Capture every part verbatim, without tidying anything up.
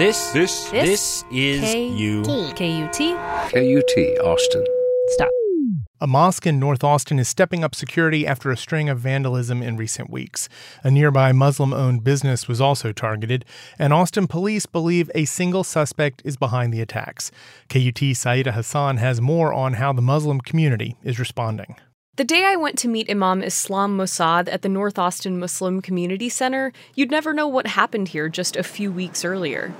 This, This, this, this is K- you. K U T. K U T, Austin. Stop. A mosque in North Austin is stepping up security after a string of vandalism in recent weeks. A nearby Muslim-owned business was also targeted, and Austin police believe a single suspect is behind the attacks. K U T's Saida Hassan has more on how the Muslim community is responding. The day I went to meet Imam Islam Mossad at the North Austin Muslim Community Center, you'd never know what happened here just a few weeks earlier.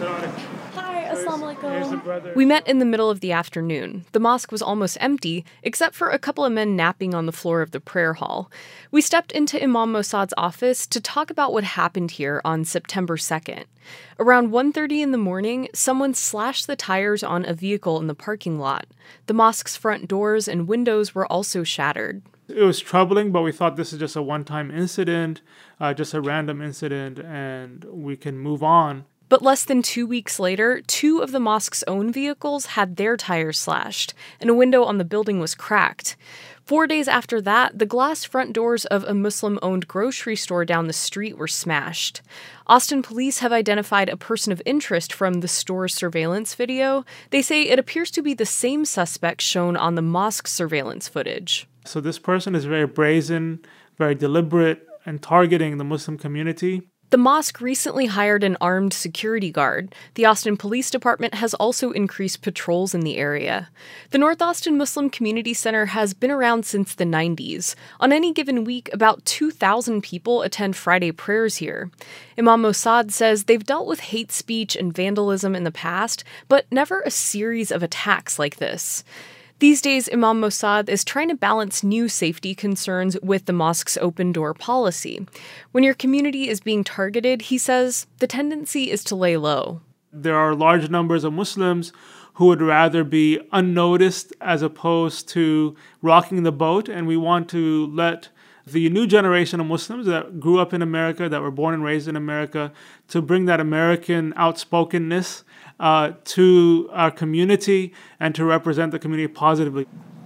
Hi, assalamu alaikum. We met in the middle of the afternoon. The mosque was almost empty, except for a couple of men napping on the floor of the prayer hall. We stepped into Imam Mossad's office to talk about what happened here on September second. Around one thirty in the morning, someone slashed the tires on a vehicle in the parking lot. The mosque's front doors and windows were also shattered. It was troubling, but we thought this is just a one-time incident, uh, just a random incident, and we can move on. But less than two weeks later, two of the mosque's own vehicles had their tires slashed, and a window on the building was cracked. Four days after that, the glass front doors of a Muslim-owned grocery store down the street were smashed. Austin police have identified a person of interest from the store's surveillance video. They say it appears to be the same suspect shown on the mosque's surveillance footage. So this person is very brazen, very deliberate, and targeting the Muslim community. The mosque recently hired an armed security guard. The Austin Police Department has also increased patrols in the area. The North Austin Muslim Community Center has been around since the nineties. On any given week, about two thousand people attend Friday prayers here. Imam Mossad says they've dealt with hate speech and vandalism in the past, but never a series of attacks like this. These days, Imam Mossad is trying to balance new safety concerns with the mosque's open-door policy. When your community is being targeted, he says, the tendency is to lay low. There are large numbers of Muslims who would rather be unnoticed as opposed to rocking the boat, and we want to let the new generation of Muslims that grew up in America, that were born and raised in America, to bring that American outspokenness uh, to our community and to represent the community positively.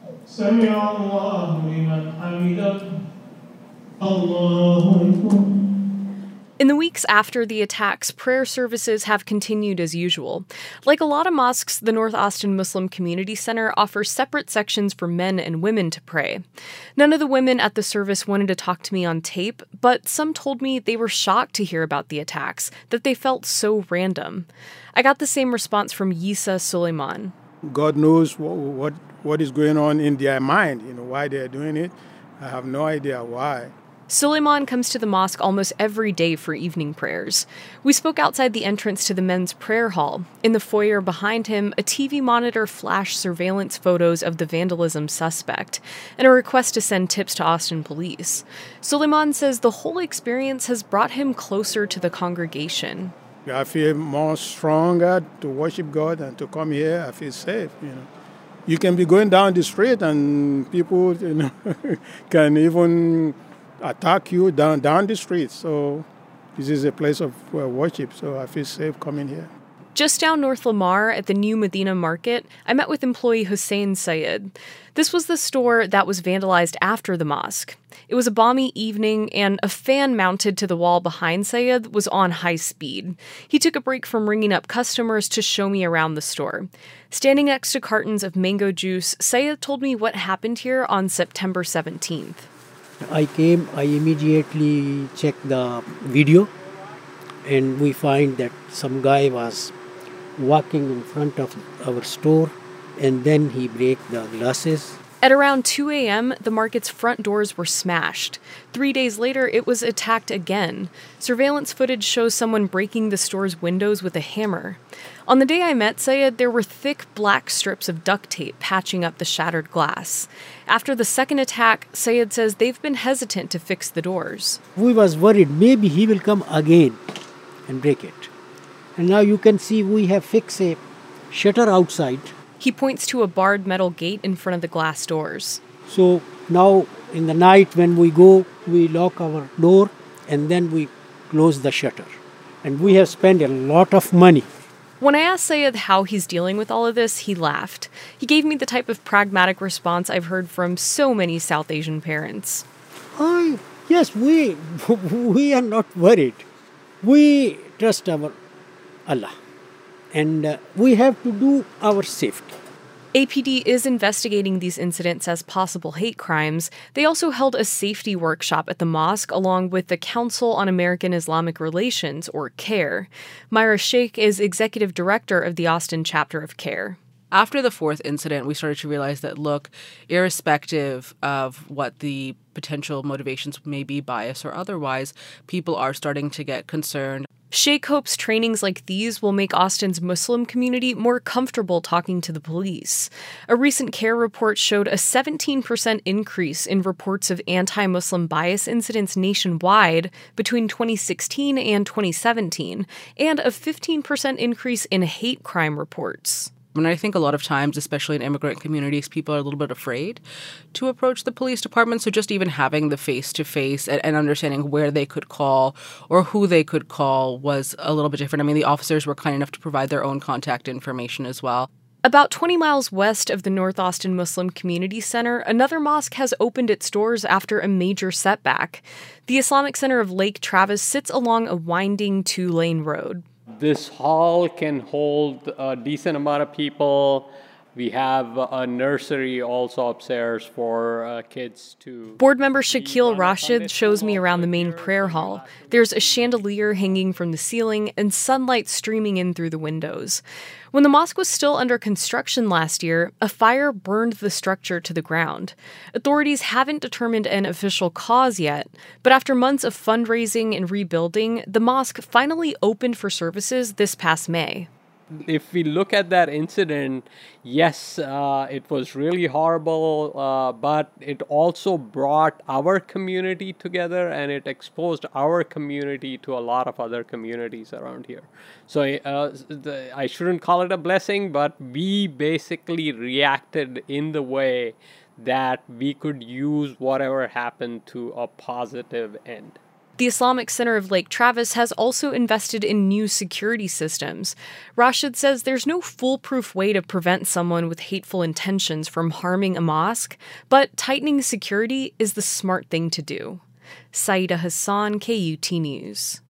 In the weeks after the attacks, prayer services have continued as usual. Like a lot of mosques, the North Austin Muslim Community Center offers separate sections for men and women to pray. None of the women at the service wanted to talk to me on tape, but some told me they were shocked to hear about the attacks, that they felt so random. I got the same response from Yisa Suleiman. God knows what, what, what is going on in their mind, you know, why they're doing it. I have no idea why. Suleiman comes to the mosque almost every day for evening prayers. We spoke outside the entrance to the men's prayer hall. In the foyer behind him, a T V monitor flashed surveillance photos of the vandalism suspect and a request to send tips to Austin police. Suleiman says the whole experience has brought him closer to the congregation. I feel more stronger to worship God and to come here. I feel safe, you know. You can be going down the street and people, you know, can even attack you down down the street. So this is a place of uh, worship, so I feel safe coming here. Just down North Lamar at the new Medina Market, I met with employee Hussein Sayed. This was the store that was vandalized after the mosque. It was a balmy evening, and a fan mounted to the wall behind Sayed was on high speed. He took a break from ringing up customers to show me around the store. Standing next to cartons of mango juice, Sayed told me what happened here on September seventeenth. I came, I immediately checked the video, and we find that some guy was walking in front of our store, and then he break the glasses. At around two a.m., the market's front doors were smashed. Three days later, it was attacked again. Surveillance footage shows someone breaking the store's windows with a hammer. On the day I met Sayed, there were thick black strips of duct tape patching up the shattered glass. After the second attack, Sayed says they've been hesitant to fix the doors. We was worried maybe he will come again and break it. And now you can see we have fixed a shutter outside. He points to a barred metal gate in front of the glass doors. So now in the night when we go, we lock our door and then we close the shutter. And we have spent a lot of money. When I asked Sayed how he's dealing with all of this, he laughed. He gave me the type of pragmatic response I've heard from so many South Asian parents. Oh, yes, we, we are not worried. We trust our Allah. And uh, we have to do our safety. A P D is investigating these incidents as possible hate crimes. They also held a safety workshop at the mosque along with the Council on American Islamic Relations, or CAIR. Myra Sheikh is executive director of the Austin chapter of CAIR. After the fourth incident, we started to realize that, look, irrespective of what the potential motivations may be, bias or otherwise, people are starting to get concerned. Sheikh hopes trainings like these will make Austin's Muslim community more comfortable talking to the police. A recent CAIR report showed a seventeen percent increase in reports of anti-Muslim bias incidents nationwide between twenty sixteen and twenty seventeen, and a fifteen percent increase in hate crime reports. And I think a lot of times, especially in immigrant communities, people are a little bit afraid to approach the police department. So just even having the face-to-face and, and understanding where they could call or who they could call was a little bit different. I mean, the officers were kind enough to provide their own contact information as well. About twenty miles west of the North Austin Muslim Community Center, another mosque has opened its doors after a major setback. The Islamic Center of Lake Travis sits along a winding two-lane road. This hall can hold a decent amount of people. We have a nursery also upstairs for uh, kids to... Board member Shakil Rashid shows me around the main prayer hall. There's a chandelier hanging from the ceiling and sunlight streaming in through the windows. When the mosque was still under construction last year, a fire burned the structure to the ground. Authorities haven't determined an official cause yet, but after months of fundraising and rebuilding, the mosque finally opened for services this past May. If we look at that incident, yes, uh, it was really horrible, uh, but it also brought our community together and it exposed our community to a lot of other communities around here. So uh, the, I shouldn't call it a blessing, but we basically reacted in the way that we could use whatever happened to a positive end. The Islamic Center of Lake Travis has also invested in new security systems. Rashid says there's no foolproof way to prevent someone with hateful intentions from harming a mosque, but tightening security is the smart thing to do. Saida Hassan, K U T News.